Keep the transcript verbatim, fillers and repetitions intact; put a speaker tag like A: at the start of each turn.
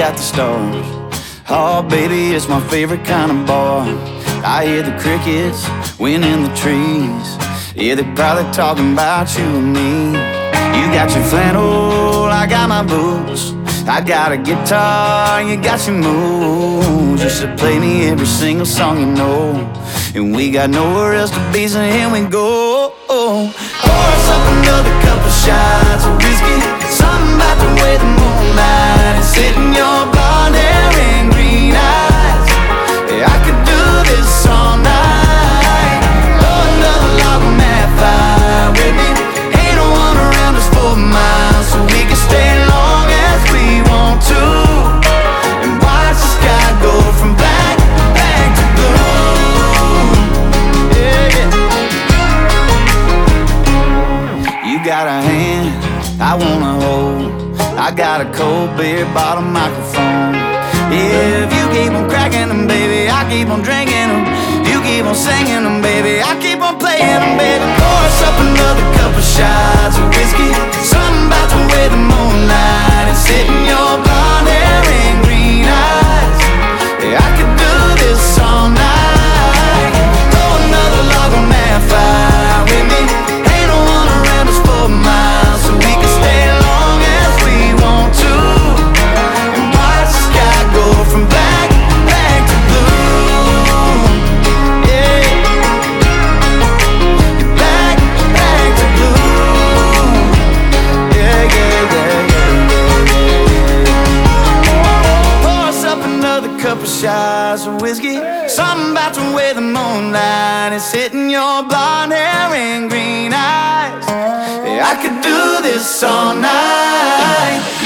A: at the stars. Oh baby, it's my favorite kind of bar. I hear the crickets winning the trees. Yeah, they're probably talking about you and me. You got your flannel, I got my boots. I got a guitar, you got your moves. You should play me every single song you know. And we got nowhere else to be, so here we go. Pour us up another couple shots of whiskey. Something about the way the moonlight is hitting your blonde hair and green eyes. Yeah, I could do this all night. Throw another log on that fire with me. Ain't no one around us for miles, so we can stay long as we want to and watch the sky go from black back to blue. Yeah, yeah. You got a hand I wanna hold. I got a cold beer bottle microphone. Yeah, if you keep on cracking them, baby, I keep on drinking them. You keep on singing them, baby, I keep on playing them, baby. Pour us up another couple shots of whiskey. Something about the way the moonlight is hitting your blonde hair and green eyes. Yeah, I could do this all night. Throw another log on that fire with me. Ain't no one around us for miles, so we can stay long as we want to and watch the sky go from black back to blue. Yeah, back back to blue. Yeah, yeah, yeah, yeah. Pour us up another couple shots of whiskey. Something about the way the moonlight is hitting your blonde hair and green eyes. Yeah, I could do this all night.